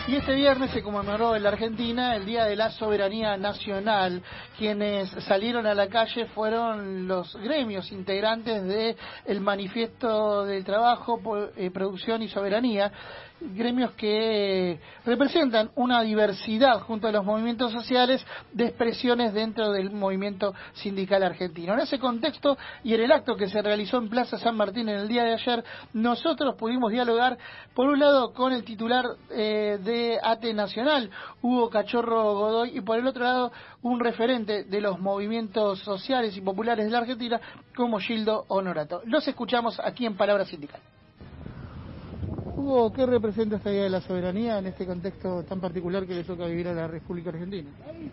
Y este viernes se conmemoró en la Argentina el Día de la Soberanía Nacional. Quienes salieron a la calle fueron los gremios integrantes del Manifiesto del Trabajo, Producción y Soberanía, gremios que representan una diversidad junto a los movimientos sociales de expresiones dentro del movimiento sindical argentino. En ese contexto y en el acto que se realizó en Plaza San Martín en el día de ayer, nosotros pudimos dialogar por un lado con el titular de ATE Nacional, Hugo Cachorro Godoy, y por el otro lado un referente de los movimientos sociales y populares de la Argentina como Gildo Honorato. Los escuchamos aquí en Palabra Sindical. Hugo, ¿qué representa esta idea de la soberanía en este contexto tan particular que le toca vivir a la República Argentina?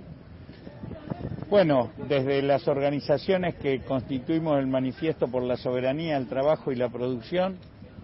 Bueno, desde las organizaciones que constituimos el Manifiesto por la Soberanía, el Trabajo y la Producción,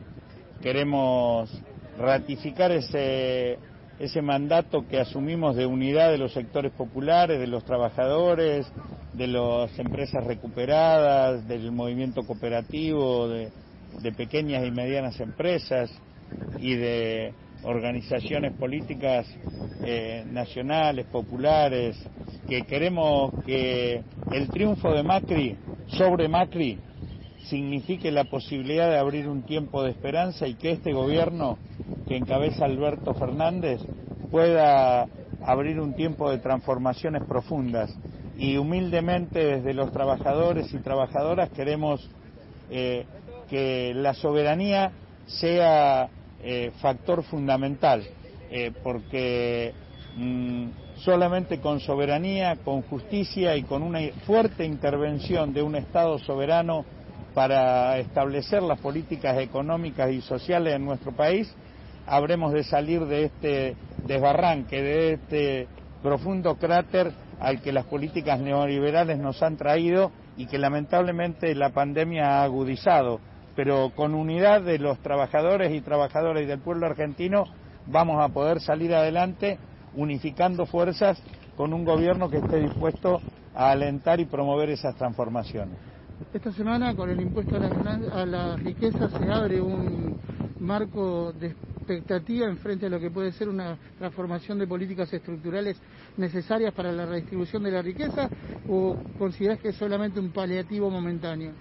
queremos ratificar ese mandato que asumimos de unidad de los sectores populares, de los trabajadores, de las empresas recuperadas, del movimiento cooperativo, de pequeñas y medianas empresas y de organizaciones políticas nacionales, populares, que queremos que el triunfo de Macri sobre Macri signifique la posibilidad de abrir un tiempo de esperanza y que este gobierno que encabeza Alberto Fernández pueda abrir un tiempo de transformaciones profundas. Y humildemente desde los trabajadores y trabajadoras queremos que la soberanía sea factor fundamental, porque solamente con soberanía, con justicia y con una fuerte intervención de un Estado soberano para establecer las políticas económicas y sociales en nuestro país, habremos de salir de este desbarranque, de este profundo cráter al que las políticas neoliberales nos han traído y que lamentablemente la pandemia ha agudizado. Pero con unidad de los trabajadores y trabajadoras y del pueblo argentino vamos a poder salir adelante unificando fuerzas con un gobierno que esté dispuesto a alentar y promover esas transformaciones. Esta semana, con el impuesto a la riqueza, se abre un marco de expectativa en frente a lo que puede ser una transformación de políticas estructurales necesarias para la redistribución de la riqueza, ¿o considerás que es solamente un paliativo momentáneo?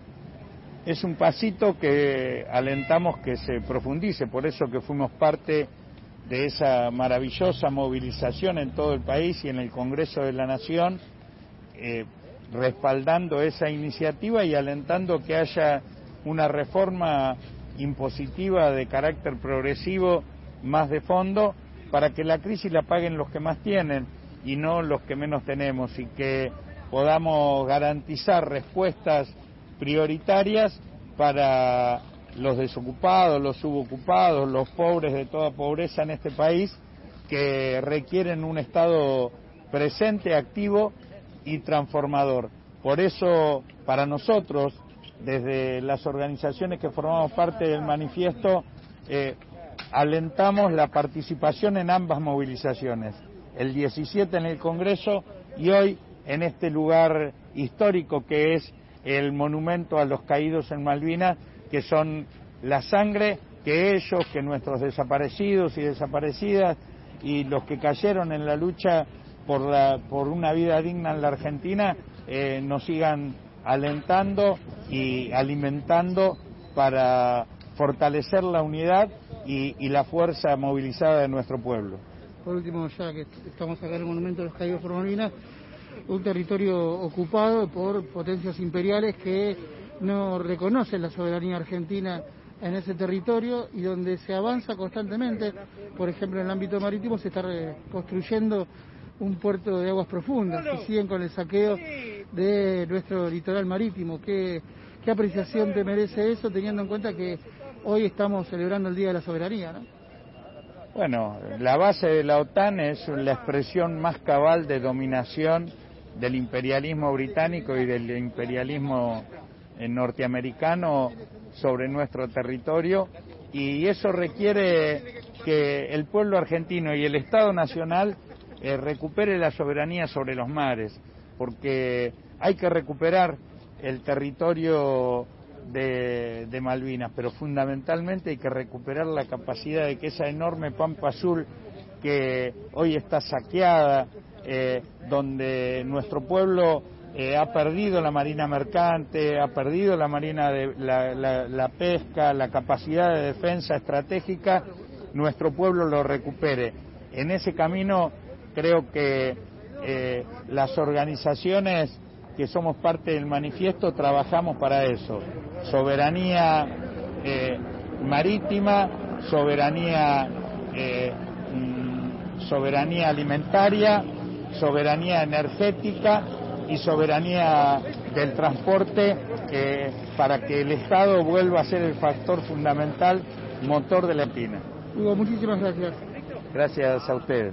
Es un pasito que alentamos que se profundice, por eso que fuimos parte de esa maravillosa movilización en todo el país y en el Congreso de la Nación, respaldando esa iniciativa y alentando que haya una reforma impositiva de carácter progresivo más de fondo para que la crisis la paguen los que más tienen y no los que menos tenemos, y que podamos garantizar respuestas prioritarias para los desocupados, los subocupados, los pobres de toda pobreza en este país, que requieren un Estado presente, activo y transformador. Por eso, para nosotros, desde las organizaciones que formamos parte del manifiesto, alentamos la participación en ambas movilizaciones, el 17 en el Congreso y hoy en este lugar histórico que es el monumento a los caídos en Malvinas, que son la sangre que ellos, que nuestros desaparecidos y desaparecidas y los que cayeron en la lucha por una vida digna en la Argentina, nos sigan alentando y alimentando para fortalecer la unidad y la fuerza movilizada de nuestro pueblo. Por último, ya que estamos acá en el monumento de los caídos por Malvinas, un territorio ocupado por potencias imperiales que no reconocen la soberanía argentina en ese territorio y donde se avanza constantemente. Por ejemplo, en el ámbito marítimo se está construyendo un puerto de aguas profundas y siguen con el saqueo de nuestro litoral marítimo. ¿Qué apreciación te merece eso, teniendo en cuenta que hoy estamos celebrando el Día de la Soberanía, ¿no? Bueno, la base de la OTAN es la expresión más cabal de dominación del imperialismo británico y del imperialismo norteamericano sobre nuestro territorio, y eso requiere que el pueblo argentino y el Estado Nacional recupere la soberanía sobre los mares, porque hay que recuperar el territorio de Malvinas, pero fundamentalmente hay que recuperar la capacidad de que esa enorme pampa azul que hoy está saqueada, donde nuestro pueblo ha perdido la marina mercante, ha perdido la marina de la pesca, la capacidad de defensa estratégica, nuestro pueblo lo recupere. En ese camino creo que las organizaciones que somos parte del manifiesto trabajamos para eso. Soberanía marítima, soberanía alimentaria, soberanía energética y soberanía del transporte, para que el Estado vuelva a ser el factor fundamental, motor de la Empina. Hugo, muchísimas gracias. Gracias a ustedes.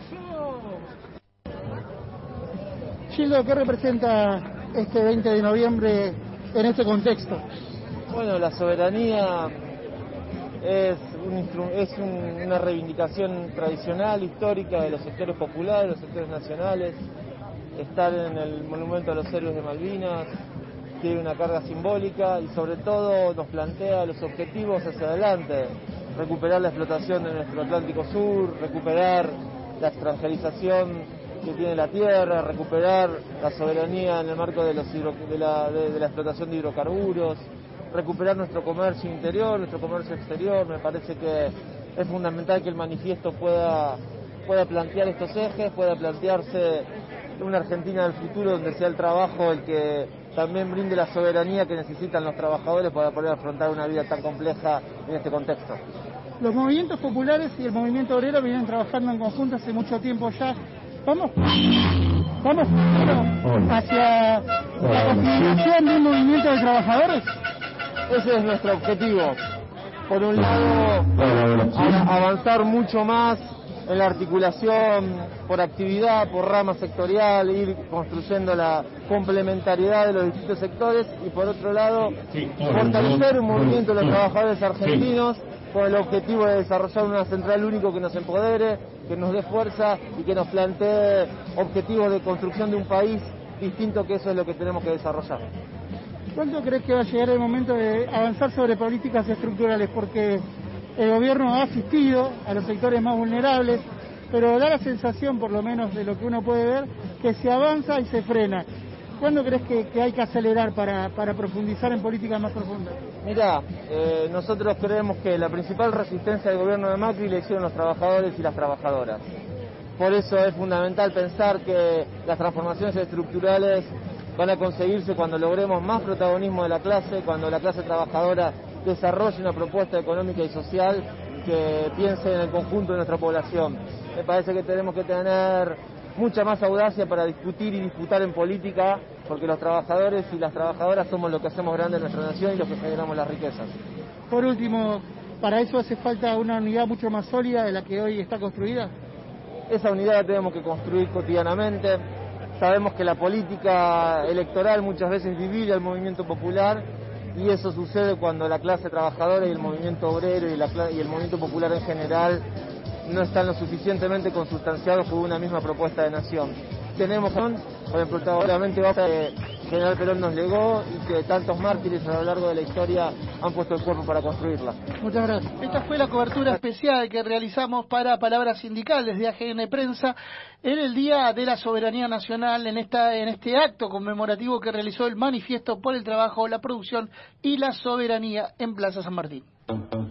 Gildo, ¿qué representa este 20 de noviembre en este contexto? Bueno, la soberanía es una reivindicación tradicional, histórica de los sectores populares, de los sectores nacionales. Estar en el Monumento a los Héroes de Malvinas tiene una carga simbólica y sobre todo nos plantea los objetivos hacia adelante. Recuperar la explotación de nuestro Atlántico Sur, recuperar la extranjerización que tiene la tierra, recuperar la soberanía en el marco de la explotación de hidrocarburos, recuperar nuestro comercio interior, nuestro comercio exterior. Me parece que es fundamental que el manifiesto pueda plantear estos ejes, pueda plantearse una Argentina del futuro donde sea el trabajo el que también brinde la soberanía que necesitan los trabajadores para poder afrontar una vida tan compleja en este contexto. Los movimientos populares y el movimiento obrero vienen trabajando en conjunto hace mucho tiempo ya. Vamos hacia la configuración de un movimiento de trabajadores. Ese es nuestro objetivo. Por un lado, avanzar mucho más en la articulación por actividad, por rama sectorial, ir construyendo la complementariedad de los distintos sectores, y por otro lado, fortalecer un movimiento de los trabajadores argentinos con el objetivo de desarrollar una central único que nos empodere, que nos dé fuerza y que nos plantee objetivos de construcción de un país distinto, que eso es lo que tenemos que desarrollar. ¿Cuándo crees que va a llegar el momento de avanzar sobre políticas estructurales? Porque el gobierno ha asistido a los sectores más vulnerables, pero da la sensación, por lo menos de lo que uno puede ver, que se avanza y se frena. ¿Cuándo crees que hay que acelerar para profundizar en políticas más profundas? Mirá, nosotros creemos que la principal resistencia del gobierno de Macri la hicieron los trabajadores y las trabajadoras. Por eso es fundamental pensar que las transformaciones estructurales van a conseguirse cuando logremos más protagonismo de la clase, cuando la clase trabajadora desarrolle una propuesta económica y social que piense en el conjunto de nuestra población. Me parece que tenemos que tener mucha más audacia para discutir y disputar en política, porque los trabajadores y las trabajadoras somos los que hacemos grande nuestra nación y los que generamos las riquezas. Por último, ¿para eso hace falta una unidad mucho más sólida de la que hoy está construida? Esa unidad la tenemos que construir cotidianamente. Sabemos que la política electoral muchas veces divide al movimiento popular, y eso sucede cuando la clase trabajadora y el movimiento obrero y el movimiento popular en general no están lo suficientemente consustanciados por una misma propuesta de nación. Tenemos, por ejemplo, seguramente General Perón nos legó y que tantos mártires a lo largo de la historia han puesto el cuerpo para construirla. Muchas gracias. Esta fue la cobertura especial que realizamos para Palabras Sindicales de AGN Prensa en el Día de la Soberanía Nacional, en este acto conmemorativo que realizó el Manifiesto por el Trabajo, la Producción y la Soberanía en Plaza San Martín.